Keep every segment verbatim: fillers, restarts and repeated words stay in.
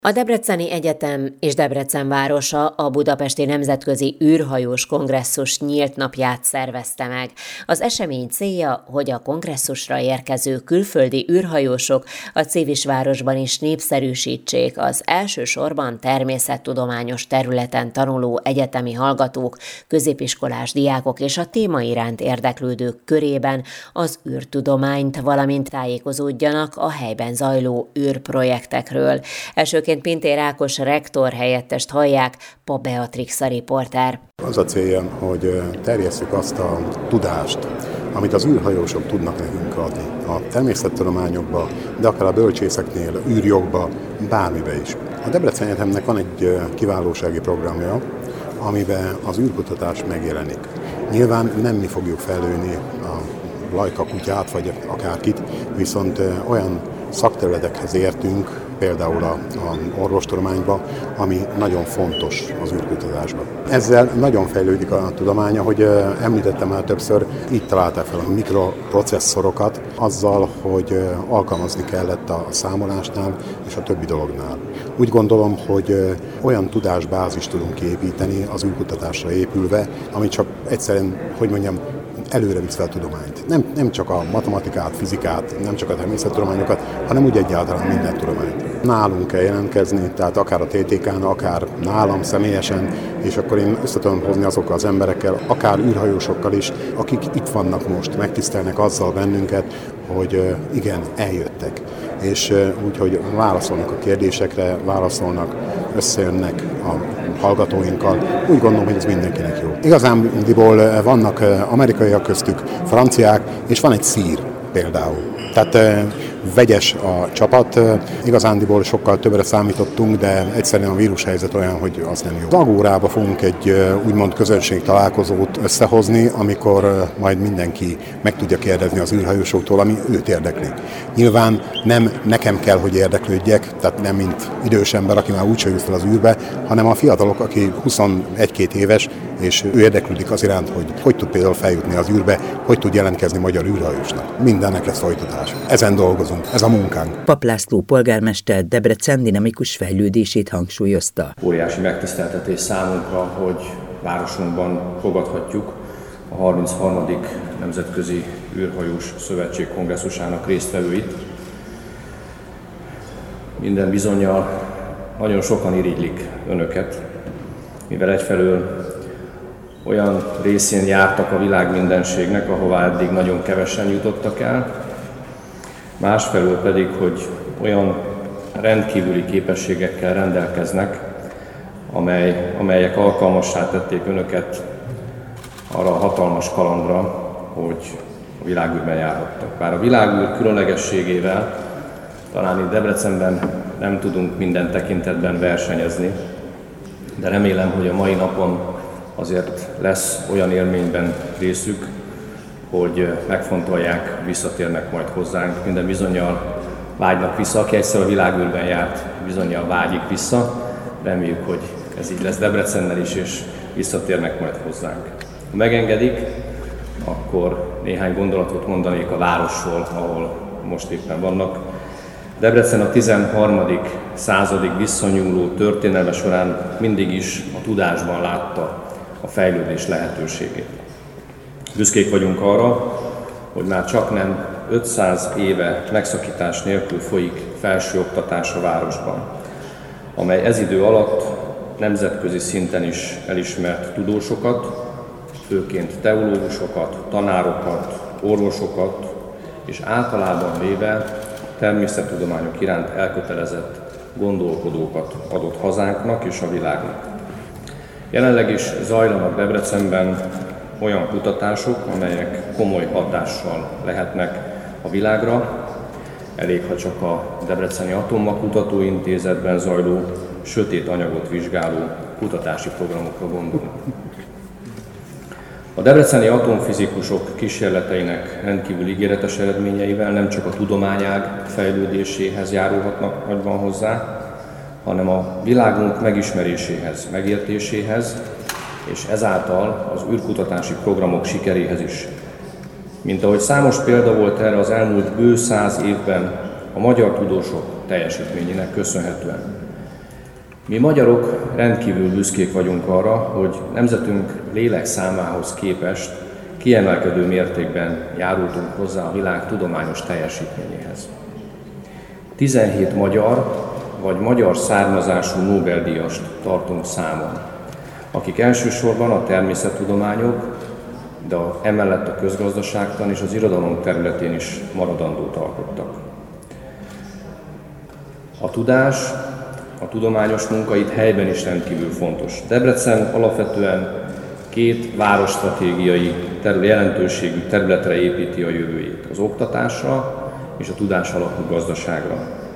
A Debreceni Egyetem és Debrecen városa a Budapesti Nemzetközi űrhajós kongresszus nyílt napját szervezte meg. Az esemény célja, hogy a kongresszusra érkező külföldi űrhajósok a Civisvárosban is népszerűsítsék az elsősorban természettudományos területen tanuló egyetemi hallgatók, középiskolás diákok és a téma iránt érdeklődők körében az űrtudományt, valamint tájékozódjanak a helyben zajló űrprojektekről. Elsőként Pintér Ákos rektor helyettest hallják, Pa Beatrix a riporter. Az a célja, hogy terjesszük azt a tudást, amit az űrhajósok tudnak nekünk adni. A természettudományokba, de akár a bölcsészeknél, űrjogba, bármibe is. A Debreceni Egyetemnek van egy kiválósági programja, amiben az űrkutatás megjelenik. Nyilván nem mi fogjuk felülni a Lajka kutyát, vagy akárkit, viszont olyan szakterületekhez értünk, például a, a orvostudományban, ami nagyon fontos az űrkutatásban. Ezzel nagyon fejlődik a tudomány, ahogy említettem már többször, így találták fel a mikroprocesszorokat, azzal, hogy alkalmazni kellett a számolásnál és a többi dolognál. Úgy gondolom, hogy olyan tudásbázist tudunk kiépíteni az űrkutatásra épülve, ami csak egyszerűen, hogy mondjam, előre visz fel a tudományt. Nem, nem csak a matematikát, fizikát, nem csak a természettudományokat, hanem úgy egyáltalán minden tudományt. Nálunk kell jelentkezni, tehát akár a té té ká-n, akár nálam személyesen, és akkor én össze tudom hozni azokkal az emberekkel, akár űrhajósokkal is, akik itt vannak most, megtisztelnek azzal bennünket, hogy igen, eljöttek. És úgy, hogy válaszolnak a kérdésekre, válaszolnak, összejönnek a hallgatóinkkal. Úgy gondolom, hogy ez mindenkinek jó. Igazándiból vannak amerikaiak köztük, franciák, és van egy szír például. Tehát vegyes a csapat, igazándiból sokkal többre számítottunk, de egyszerűen a vírushelyzet olyan, hogy az nem jó. Az Agórába fogunk egy úgymond közönség találkozót összehozni, amikor majd mindenki meg tudja kérdezni az űrhajósoktól, ami őt érdekli. Nyilván nem nekem kell, hogy érdeklődjek, tehát nem mint idős ember, aki már úgyse jut fel az űrbe, hanem a fiatalok, aki huszonegy-két éves, és ő érdeklődik az iránt, hogy hogy tud például feljutni az űrbe, hogy tud jelentkezni magyar űrhajósnak. Mindennek lesz folytatás. Ezen dolgozunk, ez a munkánk. Pap László polgármester Debrecen dinamikus fejlődését hangsúlyozta. Óriási megtiszteltetés számunkra, hogy városunkban fogadhatjuk a harmincharmadik Nemzetközi űrhajós szövetség kongresszusának résztvevőit. Minden bizonnyal nagyon sokan irigylik önöket, mivel egyfelől olyan részén jártak a világ mindenségnek, ahová eddig nagyon kevesen jutottak el, másfelől pedig, hogy olyan rendkívüli képességekkel rendelkeznek, amely, amelyek alkalmassá tették önöket arra a hatalmas kalandra, hogy a világűrben járhattak. Bár a világűr különlegességével talán itt Debrecenben nem tudunk minden tekintetben versenyezni, de remélem, hogy a mai napon azért lesz olyan élményben részük, hogy megfontolják, visszatérnek majd hozzánk. Minden bizonnyal vágynak vissza, aki egyszer a világűrben járt, bizonnyal vágyik vissza. Reméljük, hogy ez így lesz Debrecennel is, és visszatérnek majd hozzánk. Ha megengedik, akkor néhány gondolatot mondanék a városról, ahol most éppen vannak. Debrecen a tizenharmadik századig visszanyúló történelme során mindig is a tudásban látta a fejlődés lehetőségét. Büszkék vagyunk arra, hogy már csaknem ötszáz éve megszakítás nélkül folyik felsőoktatás a városban, amely ez idő alatt nemzetközi szinten is elismert tudósokat, főként teológusokat, tanárokat, orvosokat és általában véve természettudományok iránt elkötelezett gondolkodókat adott hazánknak és a világnak. Jelenleg is zajlanak Debrecenben olyan kutatások, amelyek komoly hatással lehetnek a világra. Elég, ha csak a Debreceni Atommag-kutatóintézetben zajló sötét anyagot vizsgáló kutatási programokra gondolunk. A debreceni atomfizikusok kísérleteinek rendkívül ígéretes eredményeivel nem csak a tudományág fejlődéséhez járulhatnak nagyban hozzá, hanem a világunk megismeréséhez, megértéséhez, és ezáltal az űrkutatási programok sikeréhez is. Mint ahogy számos példa volt erre az elmúlt bő száz évben a magyar tudósok teljesítményének köszönhetően. Mi magyarok rendkívül büszkék vagyunk arra, hogy nemzetünk lélekszámához képest kiemelkedő mértékben járultunk hozzá a világ tudományos teljesítményéhez. tizenhét magyar vagy magyar származású Nobel-díjast tartunk számon, akik elsősorban a természettudományok, de emellett a közgazdaságtan és az irodalom területén is maradandót alkottak. A tudás, a tudományos munka itt helyben is rendkívül fontos. Debrecen alapvetően két városstratégiai terület, jelentőségű területre építi a jövőjét, az oktatásra és a tudás alapú gazdaságra.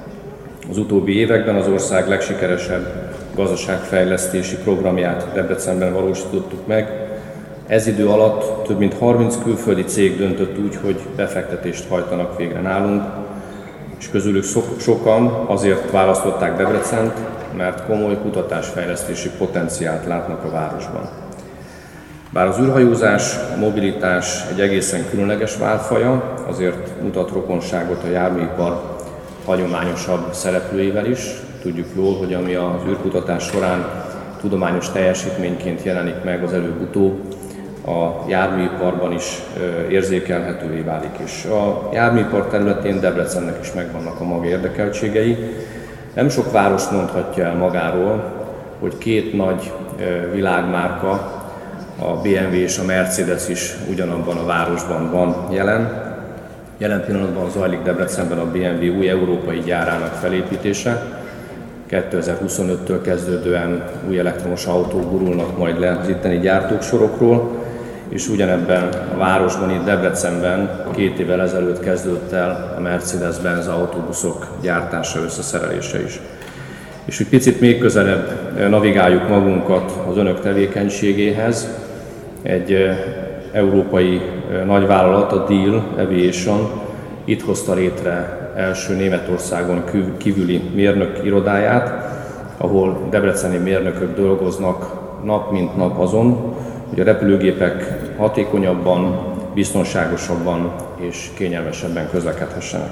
Az utóbbi években az ország legsikeresebb gazdaságfejlesztési programját Debrecenben valósítottuk meg. Ez idő alatt több mint harminc külföldi cég döntött úgy, hogy befektetést hajtanak végre nálunk, és közülük sokan azért választották Debrecent, mert komoly kutatásfejlesztési potenciált látnak a városban. Bár az űrhajózás, a mobilitás egy egészen különleges válfaja, azért mutat rokonságot a járműipar hagyományosabb szereplőivel is. Tudjuk jól, hogy ami az űrkutatás során tudományos teljesítményként jelenik meg, az előbb-utóbb a járműiparban is érzékelhetővé válik. És a járműipar területén Debrecennek is megvannak a maga érdekeltségei. Nem sok város mondhatja el magáról, hogy két nagy világmárka, a bé em vé és a Mercedes is ugyanabban a városban van jelen. Jelen pillanatban zajlik Debrecenben a bé em vé új európai gyárának felépítése. kétezer-huszonöttől kezdődően új elektromos autók gurulnak majd le az itteni gyártók sorokról, és ugyanebben a városban, itt Debrecenben két évvel ezelőtt kezdődött el a Mercedes-Benz autóbuszok gyártása, összeszerelése is. És hogy picit még közelebb navigáljuk magunkat az önök tevékenységéhez, egy európai nagyvállalat, a Diehl Aviation itt hozta létre első Németországon kívüli mérnök irodáját, ahol debreceni mérnökök dolgoznak nap mint nap azon, hogy a repülőgépek hatékonyabban, biztonságosabban és kényelmesebben közlekedhessenek.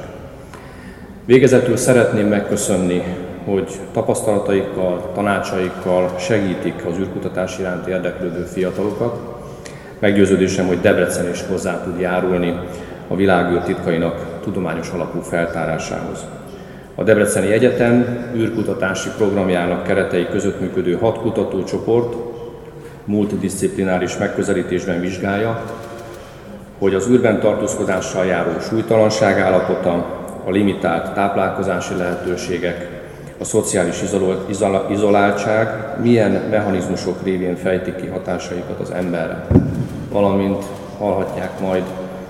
Végezetül szeretném megköszönni, hogy tapasztalataikkal, tanácsaikkal segítik az űrkutatás iránt érdeklődő fiatalokat. Meggyőződésem, hogy Debrecen is hozzá tud járulni a világűr titkainak tudományos alapú feltárásához. A Debreceni Egyetem űrkutatási programjának keretei között működő hat kutatócsoport multidisziplináris megközelítésben vizsgálja, hogy az űrben tartózkodással járó súlytalanság állapota, a limitált táplálkozási lehetőségek, a szociális izoláltság milyen mechanizmusok révén fejtik ki hatásaikat az emberre, valamint hallhatják majd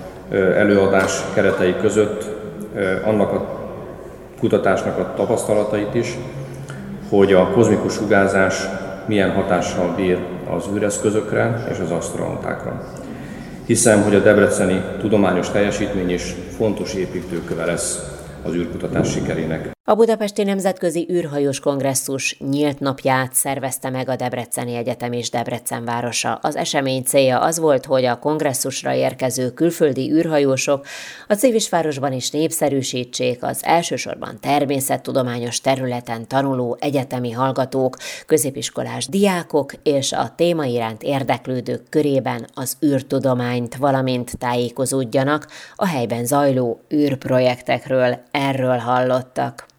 előadás keretei között annak a kutatásnak a tapasztalatait is, hogy a kozmikus sugárzás milyen hatással bír az űreszközökre és az asztronautákra. Hiszem, hogy a debreceni tudományos teljesítmény is fontos építőköve lesz az űrkutatás sikerének. A Budapesti Nemzetközi űrhajós Kongresszus nyílt napját szervezte meg a Debreceni Egyetem és Debrecen városa. Az esemény célja az volt, hogy a kongresszusra érkező külföldi űrhajósok a Civisvárosban is népszerűsítsék az elsősorban természettudományos területen tanuló egyetemi hallgatók, középiskolás diákok és a téma iránt érdeklődők körében az űrtudományt, valamint tájékozódjanak a helyben zajló űrprojektekről. Erről hallottak.